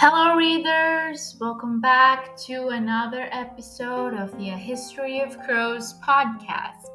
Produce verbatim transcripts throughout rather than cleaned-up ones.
Hello, readers! Welcome back to another episode of the A History of Crows podcast.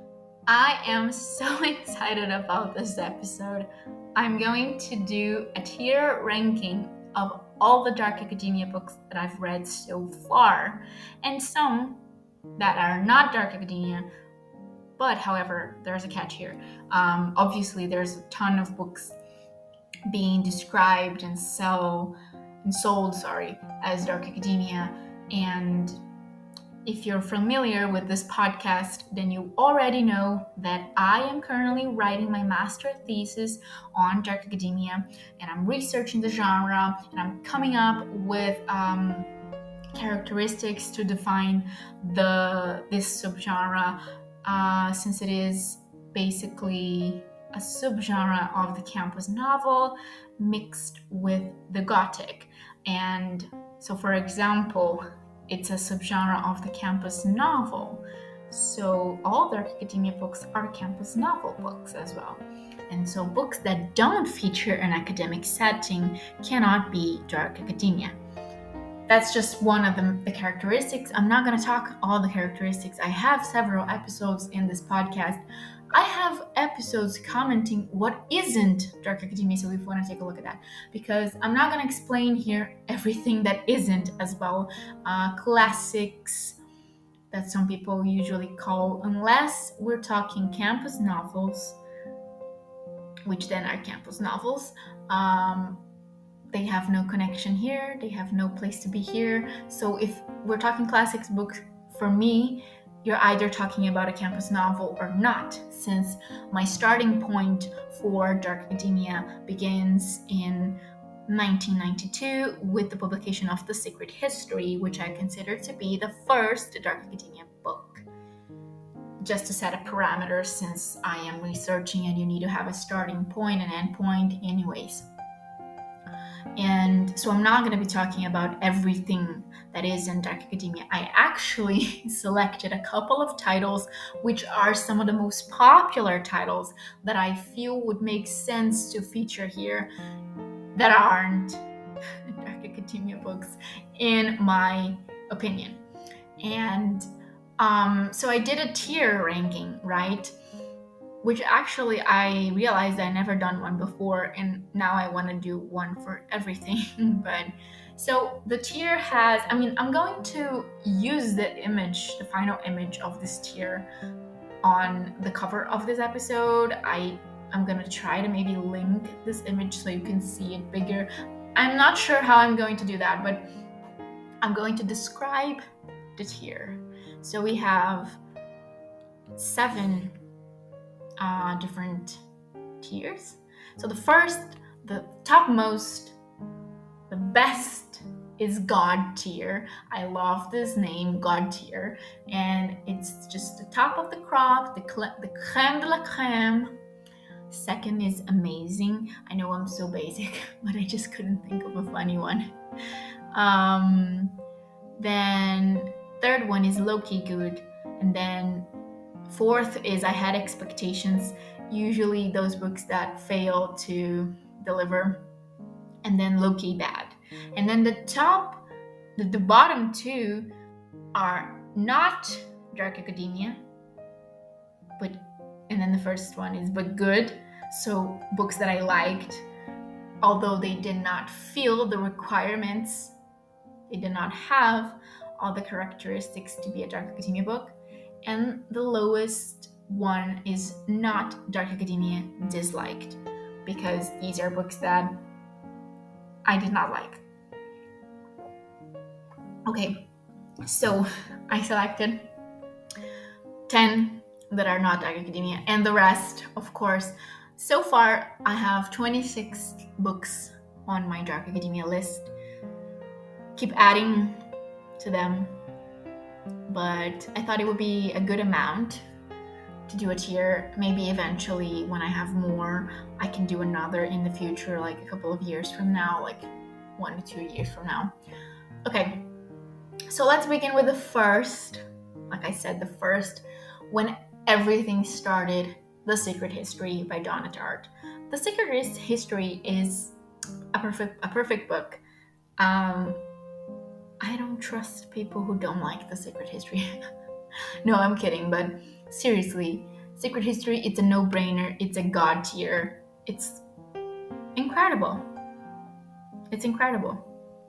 I am so excited about this episode. I'm going to do a tier ranking of all the Dark Academia books that I've read so far, and some that are not Dark Academia, but however, there's a catch here. Um, obviously, there's a ton of books being described and sell and sold, sorry, as Dark Academia. And if you're familiar with this podcast, then you already know that I am currently writing my master thesis on Dark Academia, and I'm researching the genre, and I'm coming up with um, characteristics to define the this subgenre, uh, since it is basically a subgenre of the campus novel mixed with the Gothic. And so, for example, it's a subgenre of the campus novel. So all Dark Academia books are campus novel books as well. And so books that don't feature an academic setting cannot be Dark Academia. That's just one of the, the characteristics. I'm not going to talk all the characteristics. I have several episodes in this podcast. I have episodes commenting what isn't Dark Academia, so if you want to take a look at that, because I'm not going to explain here everything that isn't as well. Uh, classics that some people usually call, unless we're talking campus novels, which then are campus novels. Um, they have no connection here. They have no place to be here. So if we're talking classics books, for me, you're either talking about a campus novel or not, since my starting point for Dark Academia begins in nineteen ninety-two with the publication of The Secret History, which I consider to be the first Dark Academia book. Just to set a parameter, since I am researching and you need to have a starting point and end point anyways. And so I'm not going to be talking about everything that is in Dark Academia. I actually selected a couple of titles which are some of the most popular titles that I feel would make sense to feature here that aren't Dark Academia books, in my opinion. And um, so I did a tier ranking, right? Which actually I realized I never done one before, and now I want to do one for everything. But so the tier has, I mean, I'm going to use the image, the final image of this tier on the cover of this episode. I I'm gonna try to maybe link this image so you can see it bigger. I'm not sure how I'm going to do that, but I'm going to describe the tier. So we have seven Uh, different tiers. So the first, the topmost, the best is God tier. I love this name, God tier, and it's just the top of the crop, the cl- the creme de la creme. Second is amazing. I know I'm so basic, but I just couldn't think of a funny one. Um, then third one is low-key good, and then fourth is I had expectations, usually those books that fail to deliver, and then low-key bad. And then the top, the, the bottom two are not Dark Academia, but, and then the first one is but good. So books that I liked, although they did not fill the requirements, they did not have all the characteristics to be a Dark Academia book. And the lowest one is not Dark Academia, disliked, because these are books that I did not like. Okay, so I selected ten that are not Dark Academia, and the rest, of course. So far, I have twenty-six books on my Dark Academia list. Keep adding to them, but I thought it would be a good amount to do a tier. Maybe eventually, when I have more, I can do another in the future, like a couple of years from now, like one to two years from now. Okay, so let's begin with the first. Like I said, the first, when everything started, The Secret History by Donna Tartt. The Secret History is a perfect, a perfect book. Um, I don't trust people who don't like The Secret History. No, I'm kidding, but seriously, Secret History, it's a no-brainer. It's a god tier. It's incredible. It's incredible.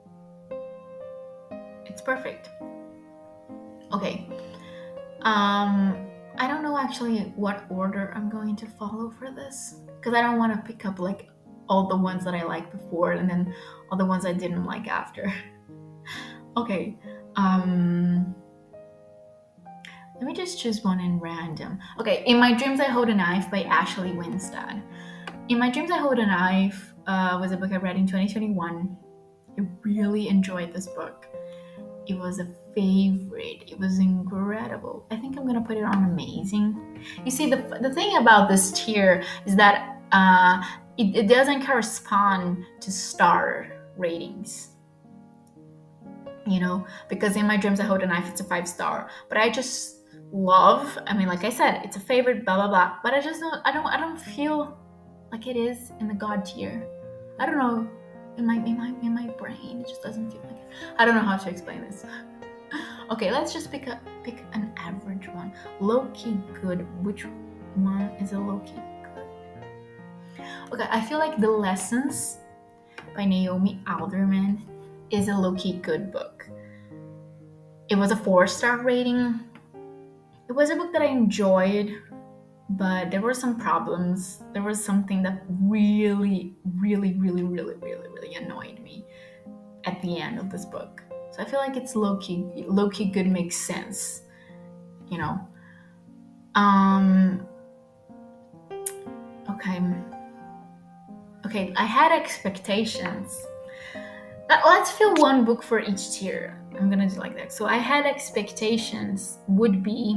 It's perfect. Okay. Um, I don't know actually what order I'm going to follow for this, because I don't want to pick up like all the ones that I liked before and then all the ones I didn't like after. Okay. Um, let me just choose one in random. Okay, In My Dreams I Hold a Knife by Ashley Winstead. In My Dreams I Hold a Knife uh, was a book I read in twenty twenty-one. I really enjoyed this book. It was a favorite. It was incredible. I think I'm gonna put it on amazing. You see, the the thing about this tier is that uh, it, it doesn't correspond to star ratings. You know, because In My Dreams I Hold a Knife, it's a five star. But I just love. I mean, like I said, it's a favorite. Blah blah blah. But I just don't. I don't. I don't feel like it is in the God tier. I don't know. In my, in my in my brain, it just doesn't feel like it. I don't know how to explain this. Okay, let's just pick a pick an average one. Low-key good. Which one is a low-key good? Okay, I feel like The Lessons by Naomi Alderman is a low-key good book. It was a four-star rating. It was a book that I enjoyed, but there were some problems. There was something that really, really, really, really, really, really annoyed me at the end of this book. So I feel like it's low-key, low-key good makes sense, you know. Um. Okay. Okay, I had expectations. Let's fill one book for each tier. I'm gonna do like that. So I had expectations would be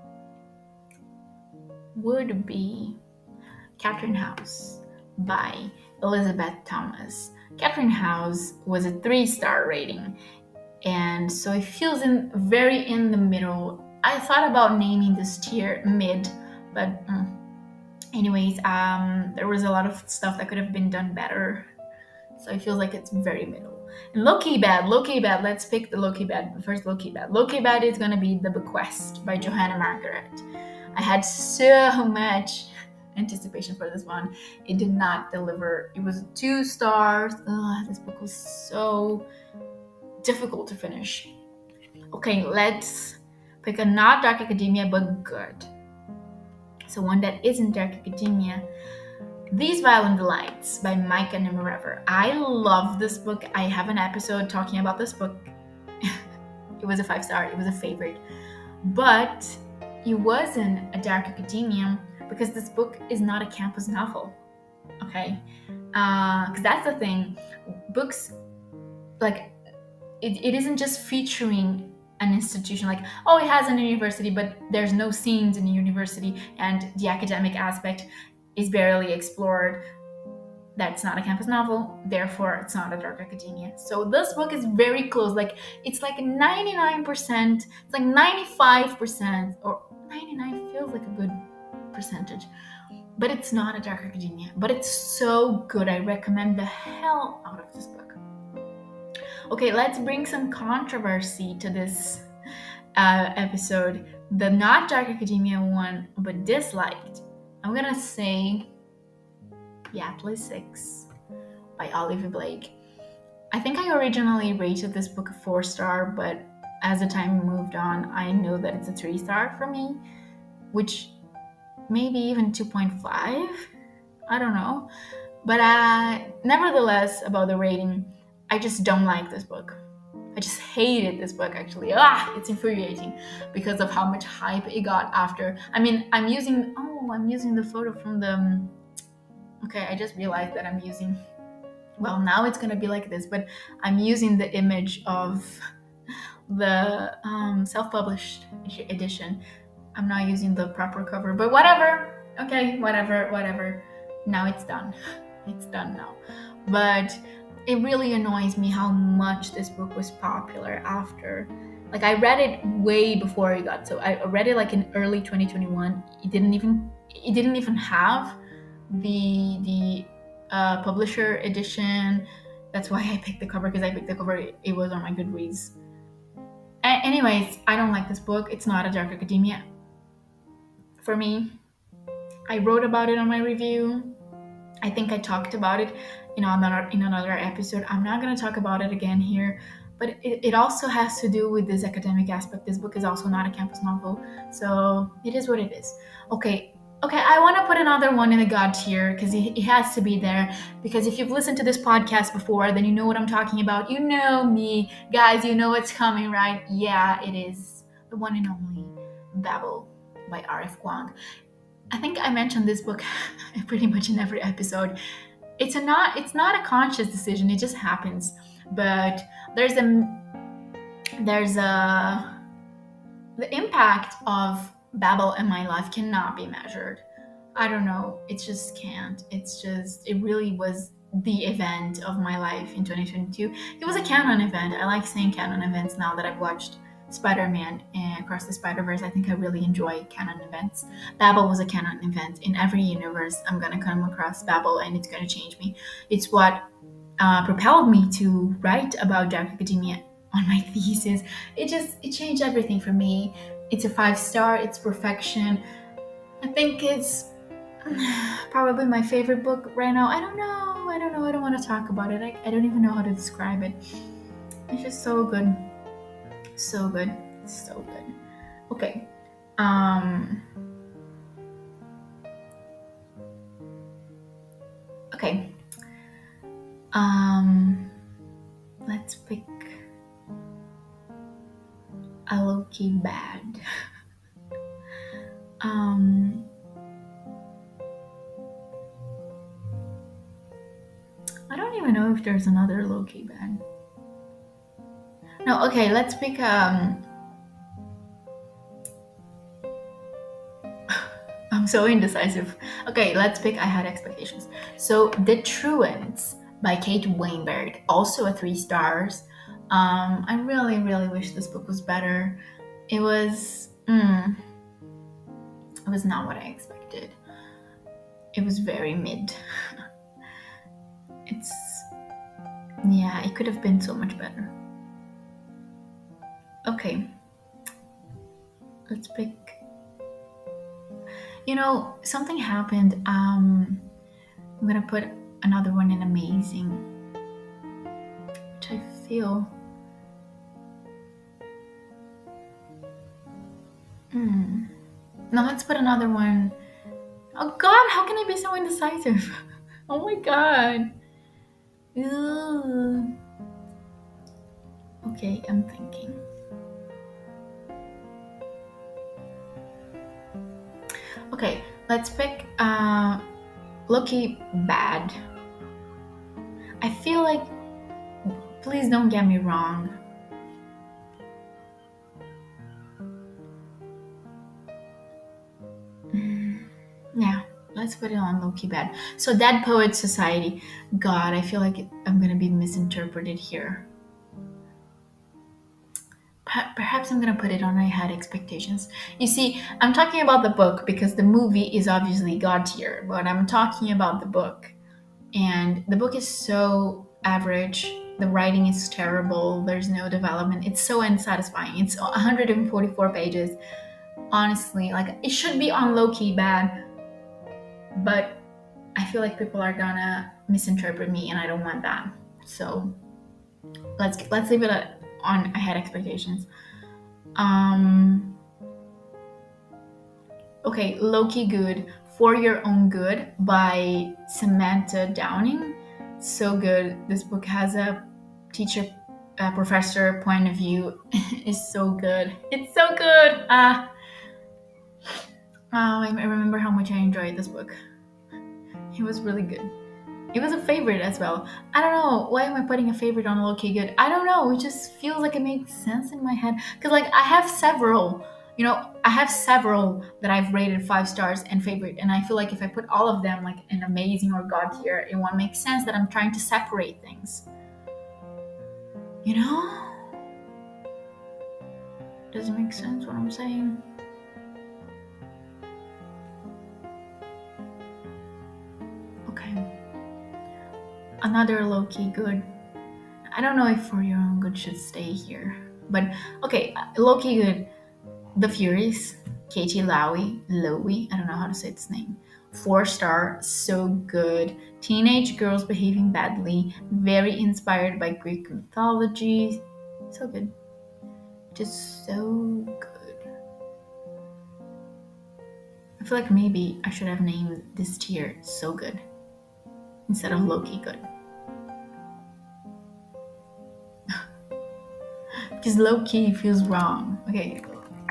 would be Catherine House by Elizabeth Thomas. Catherine House was a three-star rating, and so it feels in very in the middle. I thought about naming this tier mid, but mm. anyways, um, there was a lot of stuff that could have been done better, so it feels like it's very middle. And low-key bad, low-key bad. Let's pick the low-key bad first. Low-key bad. Low-key bad is gonna be The Bequest by Johanna Margaret. I had so much anticipation for this one. It did not deliver. It was two stars. Ugh, this book was so difficult to finish. Okay, let's pick a not dark academia but good. So one that isn't dark academia. These Violent Delights by Micah Nimmerever. I love this book. I have an episode talking about this book. It was a five star. It was a favorite. But it wasn't a dark academia because this book is not a campus novel. Okay? Because uh, that's the thing. Books, like, it, it isn't just featuring an institution like, oh, it has an university, but there's no scenes in the university and the academic aspect is barely explored. That's not a campus novel, therefore it's not a dark academia. So this book is very close, like it's like ninety-nine percent, it's like ninety-five percent, or ninety-nine feels like a good percentage, but it's not a dark academia, but it's so good. I recommend the hell out of this book. Okay, let's bring some controversy to this uh, episode. The not dark academia one, but disliked. I'm gonna say The Atlas Six by Olivia Blake. I think I originally rated this book a four star, but as the time moved on, I know that it's a three star for me, which maybe even two point five. I don't know. But uh, nevertheless, about the rating, I just don't like this book. I just hated this book, actually. Ah, it's infuriating because of how much hype it got after. I mean, I'm using, oh, I'm using the photo from the, okay, I just realized that I'm using, well, now it's going to be like this, but I'm using the image of the um, self-published edition. I'm not using the proper cover, but whatever. Okay, whatever, whatever. Now it's done. It's done now. But it really annoys me how much this book was popular after. Like, I read it way before it got, so I read it like in early twenty twenty-one. It didn't even, it didn't even have the the uh, publisher edition. That's why I picked the cover, because I picked the cover. It, it was on my Goodreads. A- anyways, I don't like this book. It's not a Dark Academia for me. I wrote about it on my review. I think I talked about it in another in another episode. I'm not going to talk about it again here, but it, it also has to do with this academic aspect. This book is also not a campus novel, so it is what it is. Okay, okay, I want to put another one in the God tier because it, it has to be there. Because if you've listened to this podcast before, then you know what I'm talking about. You know me, guys. You know what's coming, right? Yeah, it is the one and only Babel by R F Kuang. I think I mentioned this book pretty much in every episode. It's a not it's not a conscious decision, it just happens. But there's a there's a the impact of Babel in my life cannot be measured. I don't know, it just can't. It's just it really was the event of my life in twenty twenty-two. It was a canon event. I like saying canon events now that I've watched Spider-Man and Across the Spider-Verse. I think I really enjoy canon events. Babel was a canon event. In every universe, I'm gonna come across Babel, and it's gonna change me. It's what uh, propelled me to write about Dark Academia on my thesis. It just it changed everything for me. It's a five star. It's perfection. I think it's probably my favorite book right now. I don't know. I don't know. I don't want to talk about it. I, I don't even know how to describe it. It's just so good. So good, so good. Okay. Um. Okay. Um. Let's pick a low-key bad. um. I don't even know if there's another low-key bad. No. Okay. Let's pick um. I'm so indecisive. Okay, let's pick I Had Expectations. So, The Truants by Kate Weinberg, also a three stars. Um, I really, really wish this book was better. It was, mm, it was not what I expected. It was very mid. It's, yeah, it could have been so much better. Okay, let's pick. You know, something happened. Um, I'm gonna put another one in Amazing, which I feel. Hmm. Now let's put another one. Oh God, how can I be so indecisive? Oh my God. Ugh. Okay, I'm thinking. Okay, let's pick uh, Low-key bad. I feel like, please don't get me wrong. Mm, yeah, let's put it on low-key bad. So Dead Poets Society. God, I feel like I'm gonna be misinterpreted here. Perhaps I'm gonna put it on I Had Expectations. You see, I'm talking about the book because the movie is obviously God tier, but I'm talking about the book. And the book is so average. The writing is terrible. There's no development. It's so unsatisfying. It's one hundred forty-four pages. Honestly, like it should be on low-key bad, but I feel like people are gonna misinterpret me, and I don't want that. So let's let's leave it at, on I Had Expectations. Um. Okay, low-key good. For Your Own Good by Samantha Downing. So good. This book has a teacher, a professor point of view. It's so good. It's so good. Ah. Uh, I remember how much I enjoyed this book. It was really good. It was a favorite as well. I don't know. Why am I putting a favorite on low-key good? I don't know. It just feels like it makes sense in my head. Because, like, I have several. You know, I have several that I've rated five stars and favorite. And I feel like if I put all of them, like, in Amazing or God tier, it won't make sense that I'm trying to separate things. You know? Does it make sense what I'm saying? Okay. Another low-key good I don't know if For Your Own Good should stay here. But okay, low-key good. The Furies, Katie Lowy, Lowy, I don't know how to say its name. Four star, so good. Teenage girls behaving badly, very inspired by Greek mythology. So good. Just so good. I feel like maybe I should have named this tier So Good instead of Low-key Good. Because low-key feels wrong. Okay.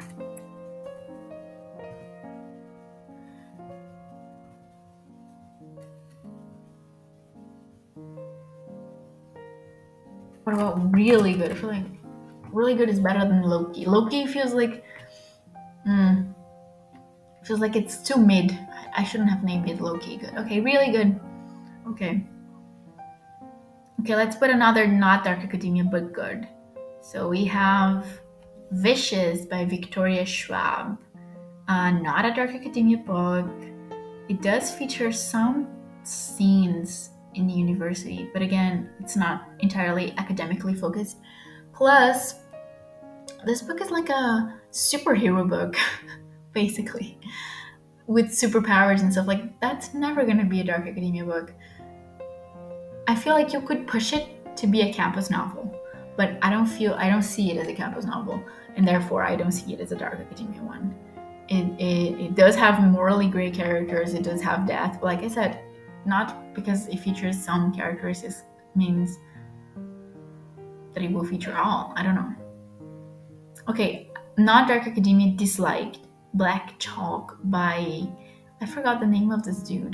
What about really good? I feel like really good is better than low-key. Low-key feels like, mm, feels like it's too mid. I shouldn't have named it low-key good. Okay, really good. Okay. Okay, let's put another not Dark Academia but good. So we have Vicious by Victoria Schwab. Uh, not a Dark Academia book. It does feature some scenes in the university, but again, it's not entirely academically focused. Plus, this book is like a superhero book, basically, with superpowers and stuff. Like, that's never gonna be a Dark Academia book. I feel like you could push it to be a campus novel, but I don't feel, I don't see it as a campus novel, and therefore I don't see it as a Dark Academia one. It, it, it does have morally gray characters, it does have death, but like I said, not because it features some characters means that it will feature all. I don't know. Okay, not Dark Academia disliked Black Chalk by, I forgot the name of this dude.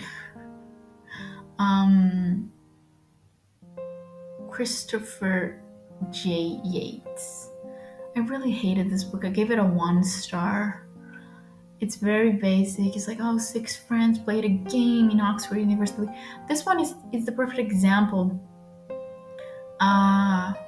Um, Christopher J. Yates. I really hated this book. I gave it a one star. It's very basic. It's like, oh, six friends played a game in Oxford University. This one is, is the perfect example uh,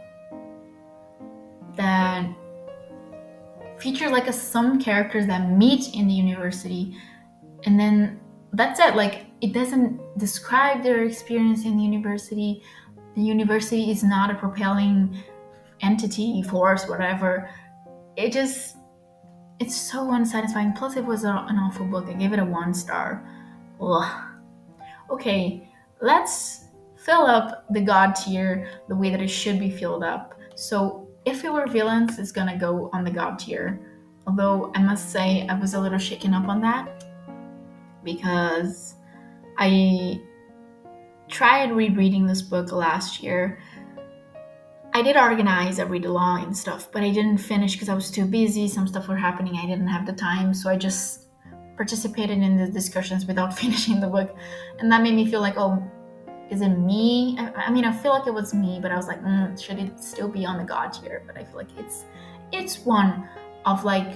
that features like a, some characters that meet in the university, and then that's it. Like, it doesn't describe their experience in the university. The university is not a propelling entity, force, whatever. It just, it's so unsatisfying. Plus, it was a, an awful book. I gave it a one star. Ugh. Okay, let's fill up the God tier the way that it should be filled up. So, If We Were Villains is gonna go on the God tier. Although I must say I was a little shaken up on that because I tried rereading this book last year. I did organize a read along and stuff, but I didn't finish because I was too busy. Some stuff were happening. I didn't have the time. So I just participated in the discussions without finishing the book. And that made me feel like, oh, is it me? I, I mean, I feel like it was me, but I was like, mm, should it still be on the God tier? But I feel like it's it's one of like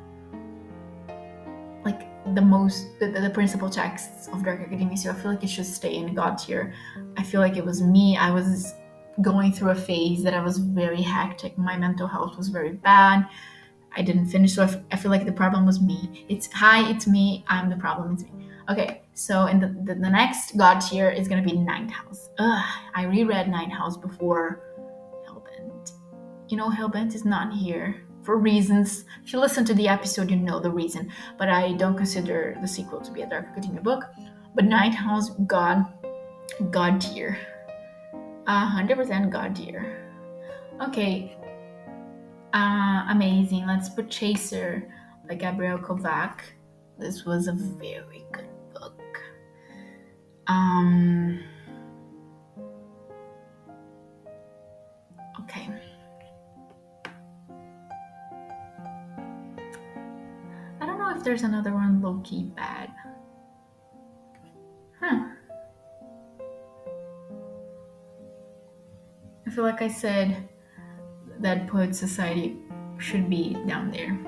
like the most, the, the principal texts of Dark Academia. So I feel like it should stay in the God tier. I feel like it was me. I was going through a phase that I was very hectic. My mental health was very bad. I didn't finish, so I, f- I feel like the problem was me. It's hi, it's me. I'm the problem. It's me. Okay, so in the, the, the next God tier is gonna be Ninth House. Ugh, I reread Ninth House before Hellbent. You know, Hellbent is not here for reasons. If you listen to the episode, you know the reason. But I don't consider the sequel to be a Dark Academia book. But Ninth House, God, God tier. one hundred percent God tier. Okay. Uh, amazing. Let's put Chaser by Gabrielle Kovac. This was a very good book. Um. Okay. I don't know if there's another one low-key bad. Huh. I feel like I said that Poet Society should be down there.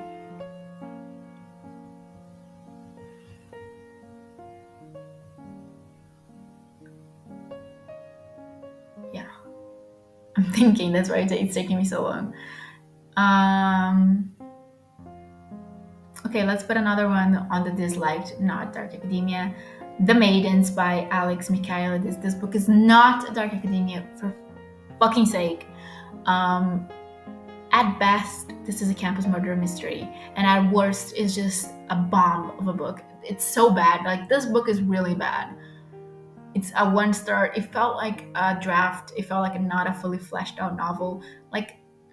Yeah. I'm thinking, that's why it's taking me so long. Um, okay, let's put another one on the disliked, not Dark Academia. The Maidens by Alex Michaelides. This book is not Dark Academia for fucking sake. Um, at best, this is a campus murder mystery, and at worst, it's just a bomb of a book. It's so bad. Like, this book is really bad. It's a one star. It felt like a draft. It felt like a, not a fully fleshed out novel. Like,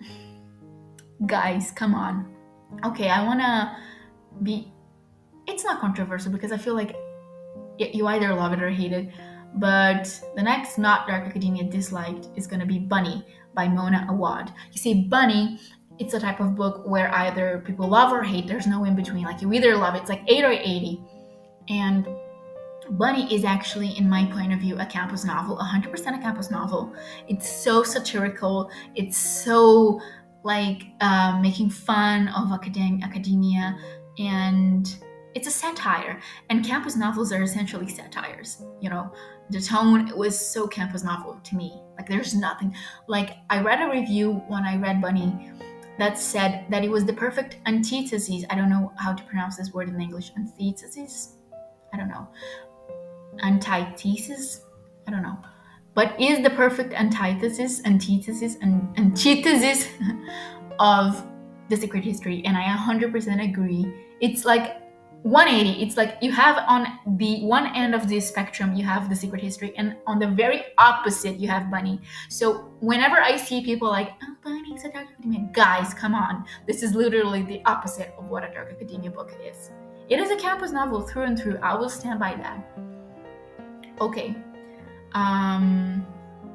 guys, come on. Okay, I wanna be. It's not controversial because I feel like you either love it or hate it. But the next Not Dark Academia disliked is gonna be Bunny by Mona Awad. You see, Bunny, it's a type of book where either people love or hate. There's no in between. Like, you either love it. It's like eight or eighty. And Bunny is actually, in my point of view, a campus novel, one hundred percent a campus novel. It's so satirical. It's so, like, uh, making fun of academ- academia. And it's a satire. And campus novels are essentially satires, you know. The tone was so campus novel to me. Like, there's nothing. Like, I read a review when I read Bunny that said that it was the perfect antithesis. I don't know how to pronounce this word in English. Antithesis? I don't know. Antithesis? I don't know. But is the perfect antithesis, antithesis, and antithesis of The Secret History. And I one hundred percent agree. It's like one eighty. It's like you have on the one end of the spectrum, you have The Secret History, and on the very opposite, you have Bunny. So whenever I see people like, oh, Bunny's a Dark Academia, guys, come on. This is literally the opposite of what a Dark Academia book is. It is a campus novel through and through. I will stand by that. Okay. Um,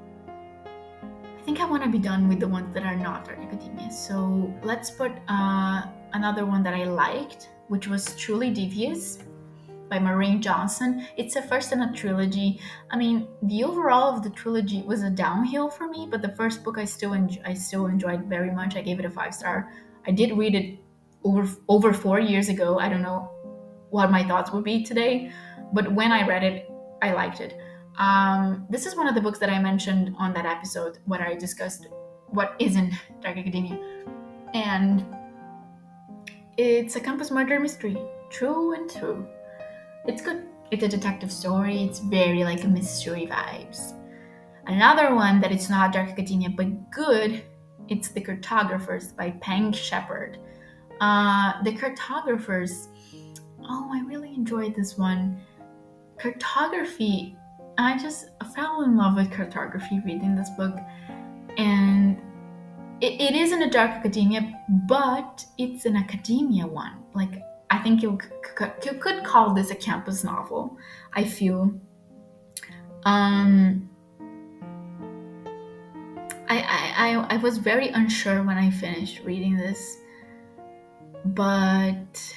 I think I want to be done with the ones that are not Dark Academia. So let's put uh, another one that I liked, which was Truly Devious by Maureen Johnson. It's the first in a trilogy. I mean, the overall of the trilogy was a downhill for me, but the first book I still enjoy, I still enjoyed very much. I gave it a five star. I did read it over over four years ago. I don't know what my thoughts would be today, but when I read it, I liked it. Um, this is one of the books that I mentioned on that episode where I discussed what isn't Dark Academia. And it's a campus murder mystery, true and true. It's good. It's a detective story. It's very like a mystery vibes. Another one that it's not Dark Academia but good, it's The Cartographers by Peng Shepherd. Uh, the Cartographers, oh, I really enjoyed this one. Cartography, I just fell in love with cartography reading this book. And it, it isn't a Dark Academia, but it's an academia one. Like, I think you could, you could call this a campus novel, I feel. Um, I, I, I, I was very unsure when I finished reading this, but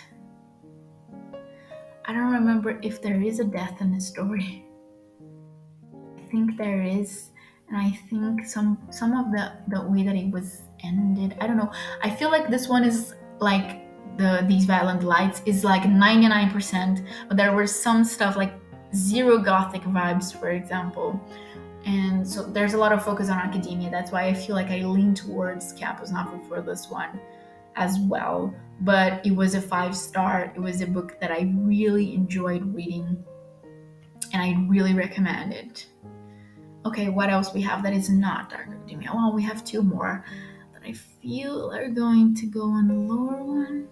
I don't remember if there is a death in the story. I think there is, and I think some some of the, the way that it was ended, I don't know. I feel like this one is like the These Violent Lights is like ninety-nine percent, but there were some stuff like zero gothic vibes, for example. And so there's a lot of focus on academia. That's why I feel like I lean towards campus novel for this one as well. But it was a five star. It was a book that I really enjoyed reading, and I really recommend it. Okay, what else we have that is not Dark Academia? Well, we have two more that I feel are going to go on the lower one.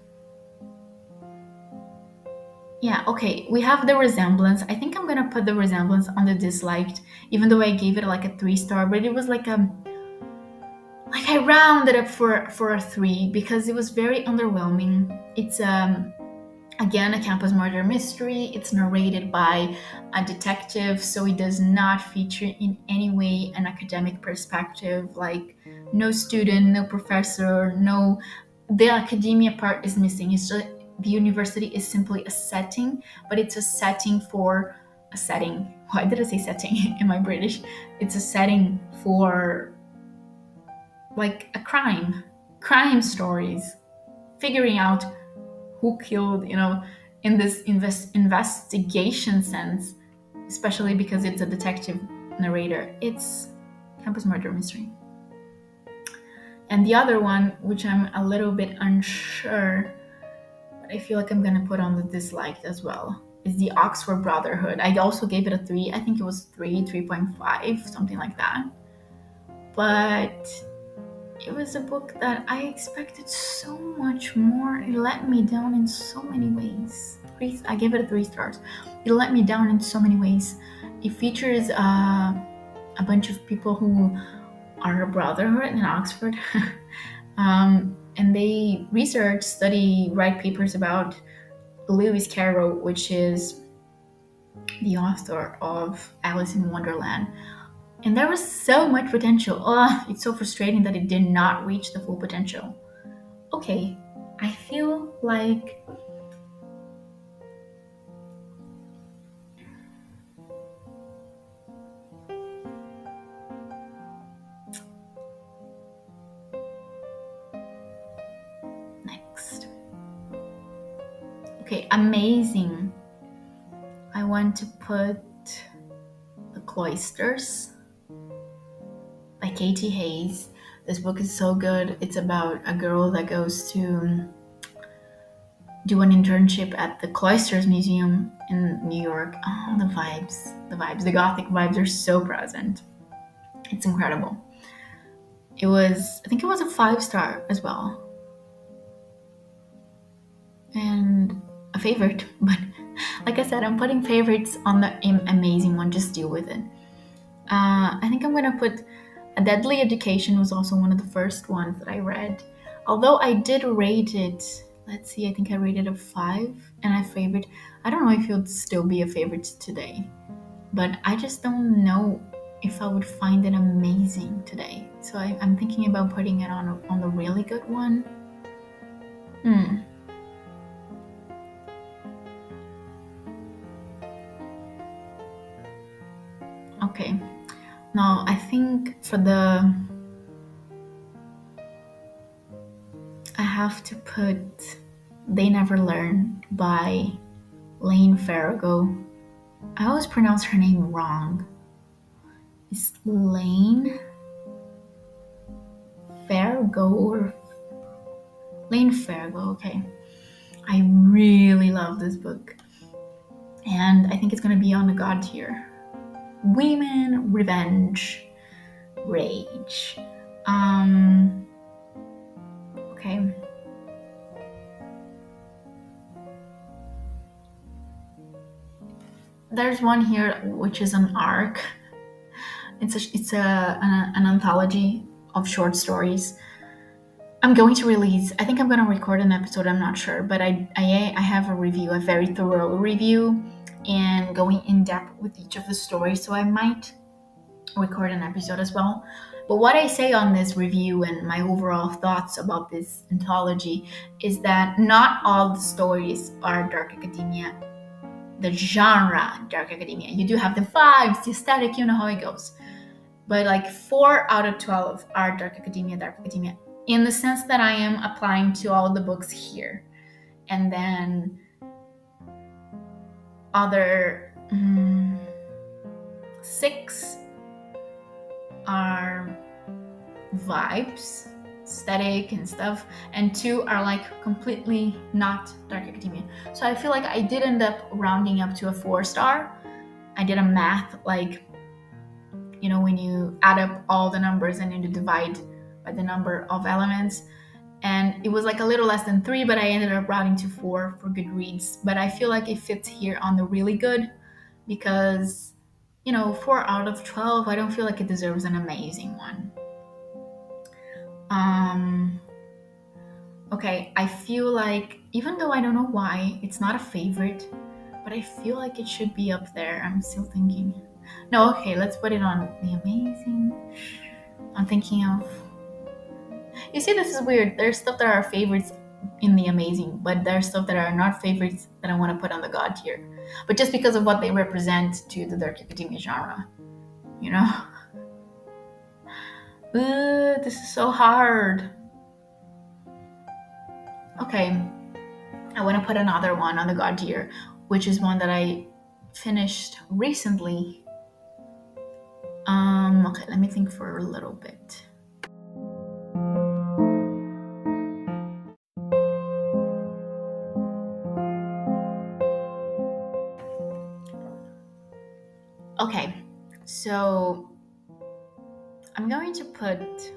Yeah, okay, we have The Resemblance. I think I'm gonna put The Resemblance on the disliked, even though I gave it like a three star, but it was like a like I rounded up for for a three because it was very underwhelming. It's um again a campus murder mystery. It's narrated by a detective, so it does not feature in any way an academic perspective. Like, no student, no professor, no, the academia part is missing. It's just the university is simply a setting, but it's a setting for a setting. Why did I say setting? Am I British? It's a setting for like a crime, crime stories, figuring out who killed, you know, in this invest- investigation sense, especially because it's a detective narrator. It's campus murder mystery. And the other one, which I'm a little bit unsure, but I feel like I'm gonna put on the disliked as well, is The Oxford Brotherhood. I also gave it a three. I think it was three, three point five, something like that. but it was a book that I expected so much more. It let me down in so many ways. Three, I gave it a three stars. It let me down in so many ways. It features uh, a bunch of people who are a brotherhood in Oxford, um, and they research, study, write papers about Lewis Carroll, which is the author of Alice in Wonderland. And there was so much potential. Oh, it's so frustrating that it did not reach the full potential. Okay, I feel like next. Okay, amazing. I want to put The Cloisters by Katie Hayes. This book is so good. It's about a girl that goes to do an internship at the Cloisters Museum in New York. Oh, the vibes, the vibes, the gothic vibes are so present. It's incredible. It was, I think it was a five star as well. And a favorite, but like I said, I'm putting favorites on the amazing one, just deal with it. Uh, I think I'm gonna put A Deadly Education was also one of the first ones that I read. Although I did rate it, let's see, I think I rated a five and I favorite. I don't know if it would still be a favorite today, but I just don't know if I would find it amazing today. So I, I'm thinking about putting it on a, on the really good one. Hmm. Okay. Now I think for the I have to put They Never Learn by Lane Farrago. I always pronounce her name wrong. It's Lane Farrago or Lane Farrago, okay. I really love this book. And I think it's gonna be on the God tier. Women, Revenge, Rage. Um okay. There's one here which is an arc. It's a it's a an, an anthology of short stories. I'm going to release. I think I'm going to record an episode. I'm not sure, but I I I have a review, a very thorough review, and going in depth with each of the stories. So I might record an episode as well. But what I say on this review and my overall thoughts about this anthology is that not all the stories are dark academia. The genre dark academia. You do have the vibes, the aesthetic, you know how it goes. But like four out of twelve are dark academia, dark academia, in the sense that I am applying to all the books here. And then other um, six are vibes, aesthetic and stuff, and two are like completely not dark academia. So I feel like I did end up rounding up to a four star. I did a math, like, you know, when you add up all the numbers and then you divide by the number of elements, and it was like a little less than three, but I ended up rounding to four for Goodreads. But I feel like it fits here on the really good because, you know, four out of twelve, I don't feel like it deserves an amazing one. Um, okay, I feel like, even though I don't know why, it's not a favorite, but I feel like it should be up there. I'm still thinking. No, okay, let's put it on the amazing. I'm thinking of... You see, this is weird. There's stuff that are favorites in the amazing, but there's stuff that are not favorites that I want to put on the God tier. But just because of what they represent to the dark academia genre, you know? Uh, this is so hard. Okay, I want to put another one on the God tier, which is one that I finished recently. Um, okay, let me think for a little bit. Okay, so I'm going to put,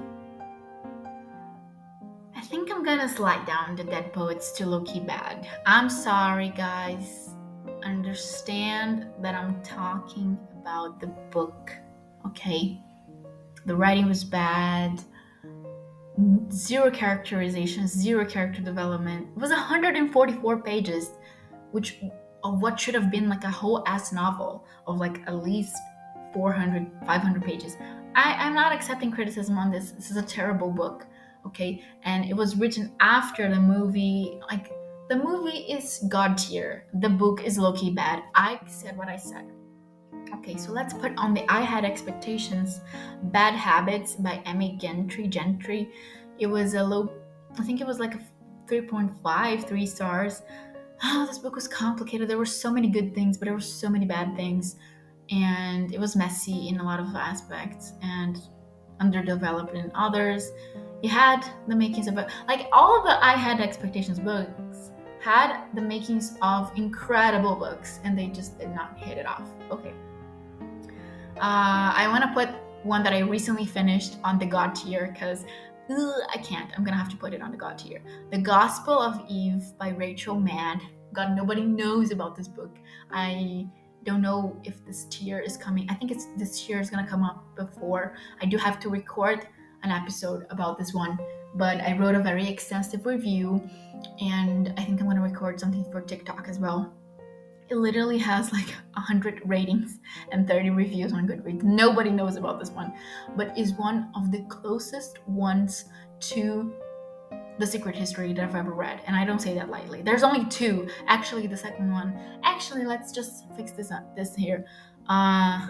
I think I'm gonna slide down the Dead Poets to low-key bad. I'm sorry, guys. Understand that I'm talking about the book, okay? The writing was bad. Zero characterization, zero character development. It was one hundred forty-four pages, which of what should have been like a whole ass novel of like at least four hundred, five hundred pages. I, I'm not accepting criticism on this. This is a terrible book, okay? And it was written after the movie. Like, the movie is god tier. The book is low-key bad. I said what I said. Okay, so let's put on the I Had Expectations, Bad Habits by Emmy Gentry. Gentry. It was a low, I think it was like a three point five, three stars. Oh, this book was complicated. There were so many good things, but there were so many bad things. And it was messy in a lot of aspects and underdeveloped in others. It had the makings of, a, like all of the I Had Expectations books had the makings of incredible books, and they just did not hit it off. Okay. Uh, I want to put one that I recently finished on the god tier because I can't. I'm going to have to put it on the god tier. The Gospel of Eve by Rachel Mann. God, nobody knows about this book. I don't know if this tier is coming. I think it's this tier is going to come up before. I do have to record an episode about this one, but I wrote a very extensive review, and I think I'm going to record something for TikTok as well. It literally has like one hundred ratings and thirty reviews on Goodreads. Nobody knows about this one, but is one of the closest ones to The Secret History that I've ever read. And I don't say that lightly. There's only two. Actually, the second one. Actually, let's just fix this up, this here. Uh,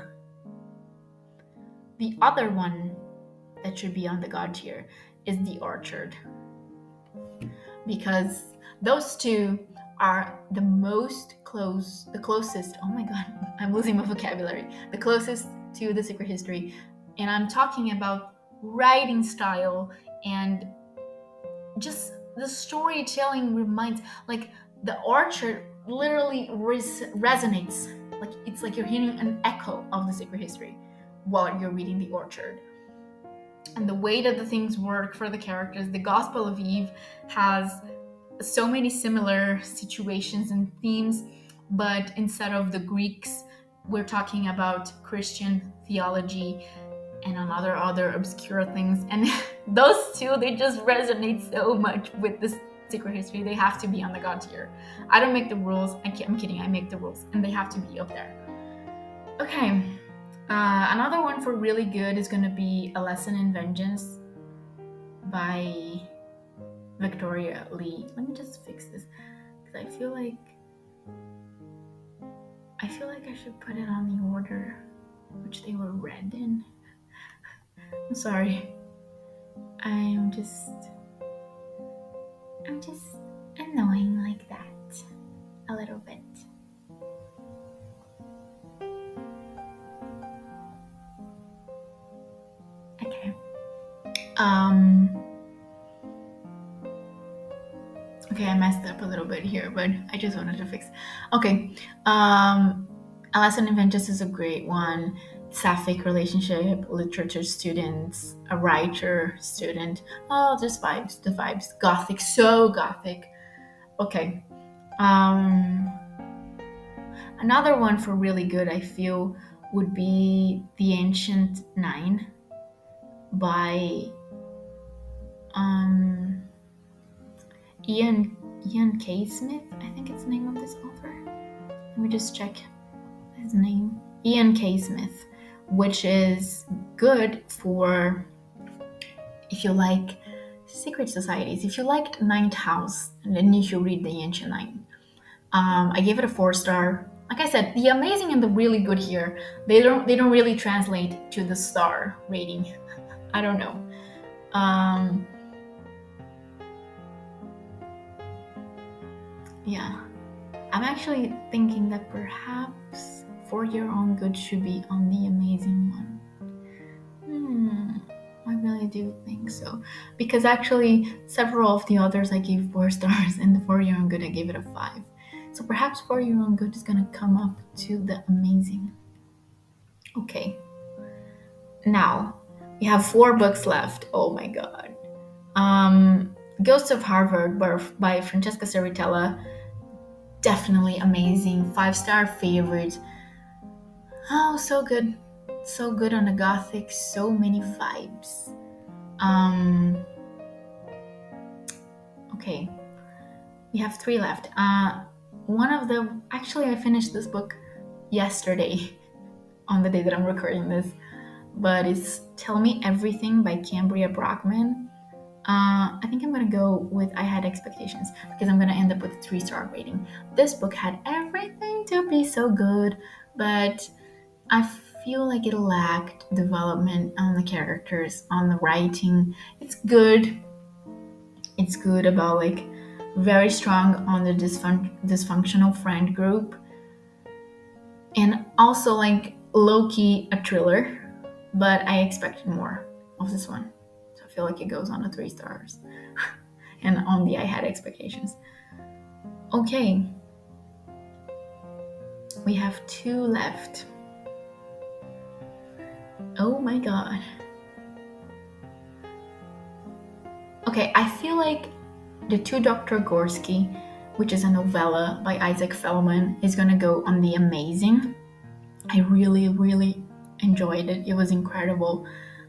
the other one that should be on the god tier is The Orchard. Because those two are the most close, the closest, oh my god, I'm losing my vocabulary, the closest to The Secret History. And I'm talking about writing style and just the storytelling reminds, like The Orchard literally res- resonates, like it's like you're hearing an echo of The Secret History while you're reading The Orchard. And the way that the things work for the characters, the Gospel of Eve has so many similar situations and themes, but instead of the Greeks, we're talking about Christian theology and another other obscure things. And those two, they just resonate so much with this Secret History. They have to be on the god tier. I don't make the rules. I can't, I'm kidding. I make the rules, and they have to be up there. Okay. Uh, another one for really good is going to be A Lesson in Vengeance by Victoria Lee. Let me just fix this because I feel like I feel like I should put it on the order which they were read in. I'm sorry. I'm just I'm just annoying like that a little bit. Okay. Um Okay, I messed up a little bit here, but I just wanted to fix. Okay, um, A Lesson in Vengeance is a great one. Sapphic relationship, literature students, a writer student. Oh, just vibes, the vibes. Gothic, so gothic. Okay. Um, another one for really good, I feel, would be The Ancient Nine by um. Ian Ian K. Smith, I think it's the name of this author. Let me just check his name. Ian K. Smith, which is good for if you like secret societies. If you liked Ninth House, then you should read The Ancient Nine. Um, I gave it a four star. Like I said, the amazing and the really good here, they don't they don't really translate to the star rating. I don't know. Um, Yeah, I'm actually thinking that perhaps For Your Own Good should be on the amazing one. Hmm, I really do think so. Because actually, several of the others I gave four stars, and the For Your Own Good I gave it a five. So perhaps For Your Own Good is gonna come up to the amazing. Okay. Now, We have four books left. Oh my god. Um, Ghosts of Harvard by, by Francesca Cerritella. Definitely amazing. Five-star favorite. Oh, so good. So good on the gothic. So many vibes. Um, okay. We have three left. Uh, one of the... Actually, I finished this book yesterday on the day that I'm recording this. But it's Tell Me Everything by Cambria Brockman. Uh, I think I'm gonna go with I Had Expectations because I'm gonna end up with a three-star rating. This book had everything to be so good, but I feel like it lacked development on the characters, on the writing. It's good. It's good about like very strong on the dysfun- dysfunctional friend group, and also like low-key a thriller. But I expected more of this one. So I feel like it goes on a three stars. And on the I Had Expectations. Okay. We have two left. Oh my god. Okay, I feel like The Two Doctor Gorsky, which is a novella by Isaac Fellman, is gonna go on the amazing. I really, really enjoyed it. It was incredible.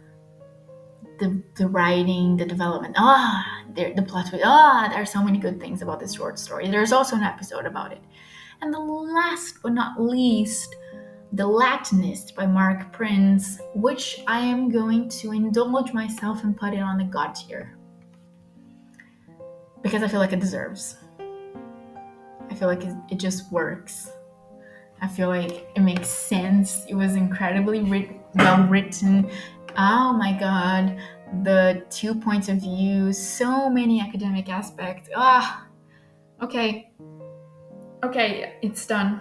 The the writing, the development, ah, the, the plot twist, ah, there are so many good things about this short story. There's also an episode about it. And the last but not least, The Latinist by Mark Prince, which I am going to indulge myself and put it on the God tier. Because I feel like it deserves. I feel like it, it just works. I feel like it makes sense. It was incredibly writ- well written. Oh my god, the two points of view, so many academic aspects. Ah, okay. Okay, it's done.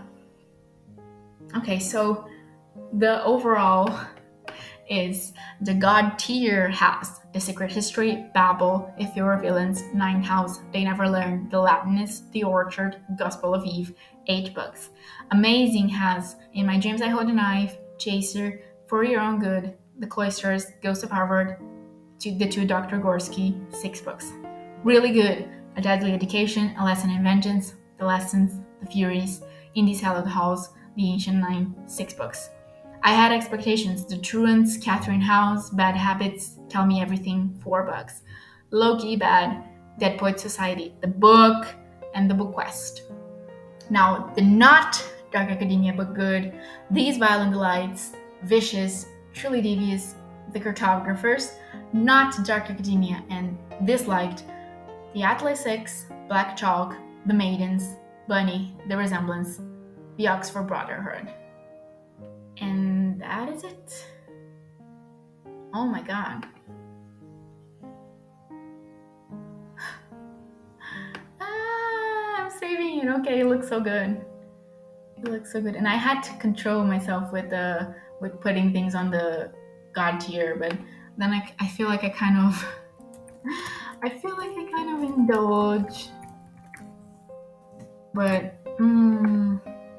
Okay, so the overall is the God tier has The Secret History, Babel, If You Were Villains, Nine House, They Never Learn, The Latinist, The Orchard, Gospel of Eve, eight books. Amazing has In My Dreams I Hold a Knife, Chaser, For Your Own Good, The Cloisters, Ghosts of Harvard, The Two Doctor Gorsky, six books. Really good. A Deadly Education, A Lesson in Vengeance, The Lessons, The Furies, In These Hallowed Halls, The Ancient Nine, six books. I Had Expectations, The Truants, Catherine House, Bad Habits, Tell Me Everything, four books. Low-Key Bad, Dead Poets Society, the book, and The Book Quest. Now, the not Dark Academia but good, These Violent Delights, Vicious, Truly Devious, The Cartographers, not Dark Academia and disliked, The Atlas Six, Black Chalk, The Maidens, Bunny, The Resemblance, The Oxford Brotherhood. And that is it. Oh my god. ah, I'm saving it. Okay, it looks so good. It looks so good. And I had to control myself with the with putting things on the God tier, but then I, I feel like I kind of I feel like I kind of indulge. But mm,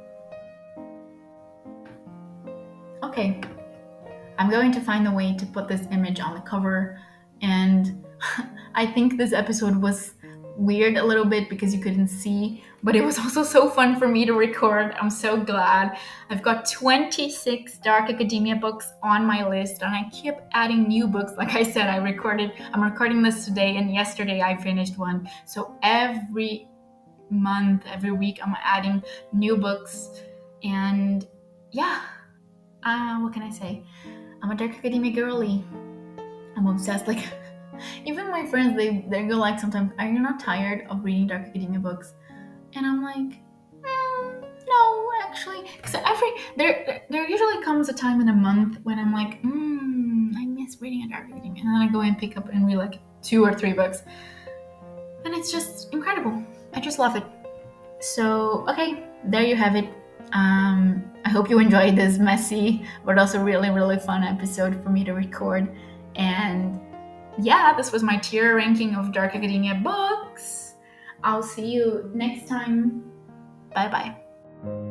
okay. I'm going to find a way to put this image on the cover, and I think this episode was weird a little bit because you couldn't see, but it was also so fun for me to record. I'm so glad. I've got twenty-six Dark Academia books on my list, and I keep adding new books. Like I said, I recorded, I'm recording this today, and yesterday I finished one. So every month, every week, I'm adding new books, and yeah, uh, what can I say? I'm a Dark Academia girly. I'm obsessed. Like, even my friends, they they go like sometimes, are you not tired of reading Dark Academia books? And I'm like, mm, no, actually, because every there there usually comes a time in a month when I'm like, mm, I miss reading a Dark Academia, and then I go and pick up and read like two or three books, and it's just incredible. I just love it. So okay, there you have it. Um, I hope you enjoyed this messy but also really, really fun episode for me to record. And yeah, this was my tier ranking of Dark Academia books. I'll see you next time. Bye bye.